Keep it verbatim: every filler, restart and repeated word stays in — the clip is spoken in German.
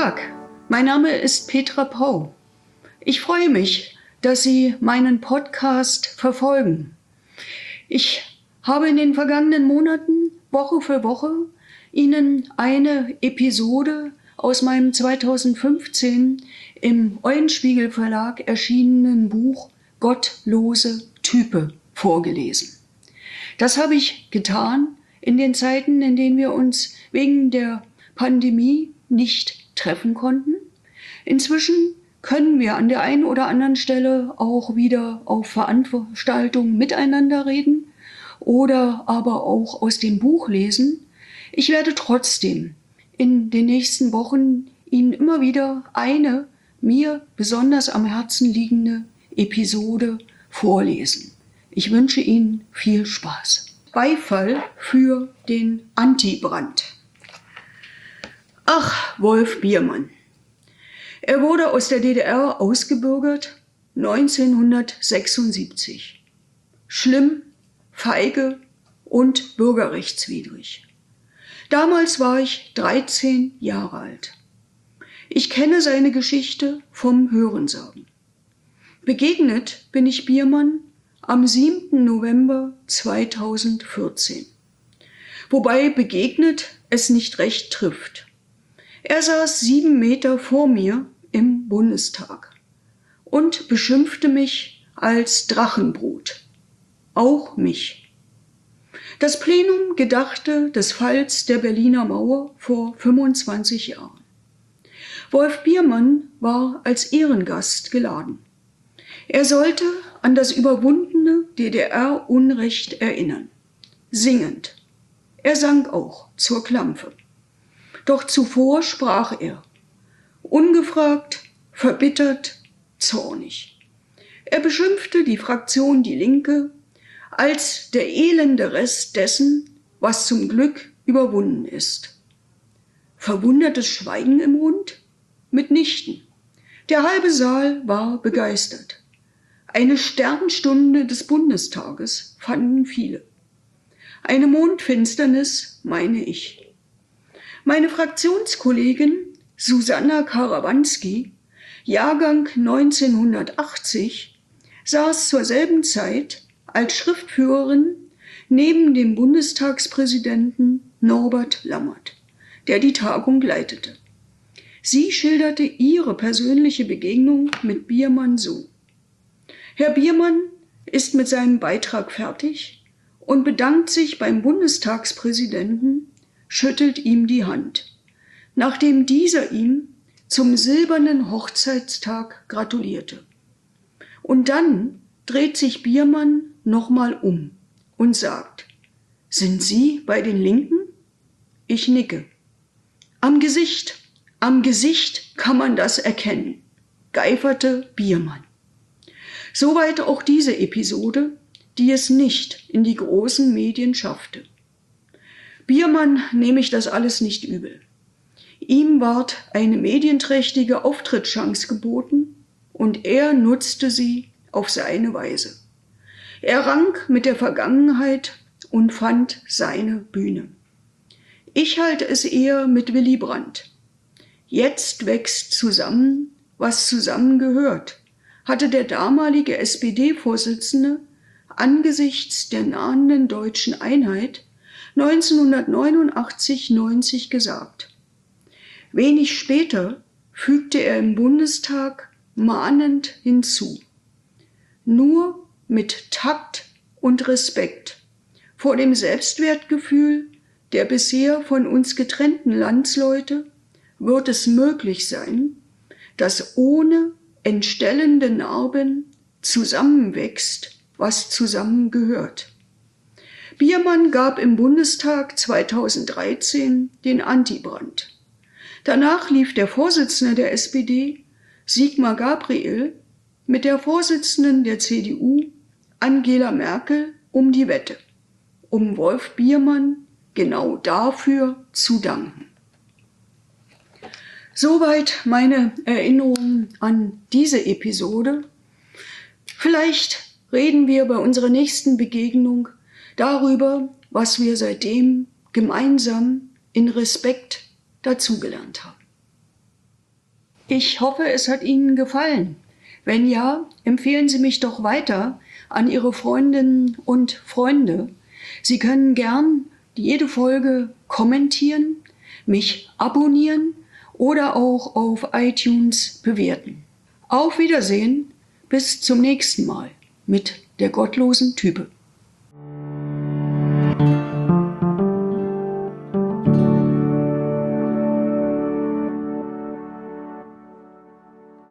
Tag, mein Name ist Petra Pau. Ich freue mich, dass Sie meinen Podcast verfolgen. Ich habe in den vergangenen Monaten, Woche für Woche, Ihnen eine Episode aus meinem zweitausendfünfzehn im Eulenspiegel Verlag erschienenen Buch Gottlose Type vorgelesen. Das habe ich getan in den Zeiten, in denen wir uns wegen der Pandemie nicht treffen konnten. Inzwischen können wir an der einen oder anderen Stelle auch wieder auf Veranstaltungen miteinander reden oder aber auch aus dem Buch lesen. Ich werde trotzdem in den nächsten Wochen Ihnen immer wieder eine mir besonders am Herzen liegende Episode vorlesen. Ich wünsche Ihnen viel Spaß. Beifall für den Anti-Brandt. Ach, Wolf Biermann. Er wurde aus der D D R ausgebürgert neunzehnhundertsechsundsiebzig. Schlimm, feige und bürgerrechtswidrig. Damals war ich dreizehn Jahre alt. Ich kenne seine Geschichte vom Hörensagen. Begegnet bin ich Biermann am siebten November zweitausendvierzehn. Wobei begegnet es nicht recht trifft. Er saß sieben Meter vor mir im Bundestag und beschimpfte mich als Drachenbrut. Auch mich. Das Plenum gedachte des Falls der Berliner Mauer vor fünfundzwanzig Jahren. Wolf Biermann war als Ehrengast geladen. Er sollte an das überwundene D D R-Unrecht erinnern. Singend. Er sang auch zur Klampfe. Doch zuvor sprach er, ungefragt, verbittert, zornig. Er beschimpfte die Fraktion Die Linke als der elende Rest dessen, was zum Glück überwunden ist. Verwundertes Schweigen im Rund? Mitnichten. Der halbe Saal war begeistert. Eine Sternstunde des Bundestages fanden viele. Eine Mondfinsternis, meine ich. Meine Fraktionskollegin Susanna Karawanski, Jahrgang neunzehnhundertachtzig, saß zur selben Zeit als Schriftführerin neben dem Bundestagspräsidenten Norbert Lammert, der die Tagung leitete. Sie schilderte ihre persönliche Begegnung mit Biermann so: Herr Biermann ist mit seinem Beitrag fertig und bedankt sich beim Bundestagspräsidenten, schüttelt ihm die Hand, nachdem dieser ihm zum silbernen Hochzeitstag gratulierte. Und dann dreht sich Biermann nochmal um und sagt: Sind Sie bei den Linken? Ich nicke. Am Gesicht, am Gesicht kann man das erkennen, geiferte Biermann. Soweit auch diese Episode, die es nicht in die großen Medien schaffte. Biermann nehme ich das alles nicht übel. Ihm ward eine medienträchtige Auftrittschance geboten und er nutzte sie auf seine Weise. Er rang mit der Vergangenheit und fand seine Bühne. Ich halte es eher mit Willy Brandt. Jetzt wächst zusammen, was zusammengehört, hatte der damalige S P D-Vorsitzende angesichts der nahenden deutschen Einheit neunzehnhundertneunundachtzig neunzig gesagt. Wenig später fügte er im Bundestag mahnend hinzu: Nur mit Takt und Respekt vor dem Selbstwertgefühl der bisher von uns getrennten Landsleute wird es möglich sein, dass ohne entstellende Narben zusammenwächst, was zusammengehört. Biermann gab im Bundestag zweitausenddreizehn den Anti-Brandt. Danach lief der Vorsitzende der S P D, Sigmar Gabriel, mit der Vorsitzenden der C D U, Angela Merkel, um die Wette, um Wolf Biermann genau dafür zu danken. Soweit meine Erinnerungen an diese Episode. Vielleicht reden wir bei unserer nächsten Begegnung darüber, was wir seitdem gemeinsam in Respekt dazugelernt haben. Ich hoffe, es hat Ihnen gefallen. Wenn ja, empfehlen Sie mich doch weiter an Ihre Freundinnen und Freunde. Sie können gern jede Folge kommentieren, mich abonnieren oder auch auf iTunes bewerten. Auf Wiedersehen, bis zum nächsten Mal mit der gottlosen Type.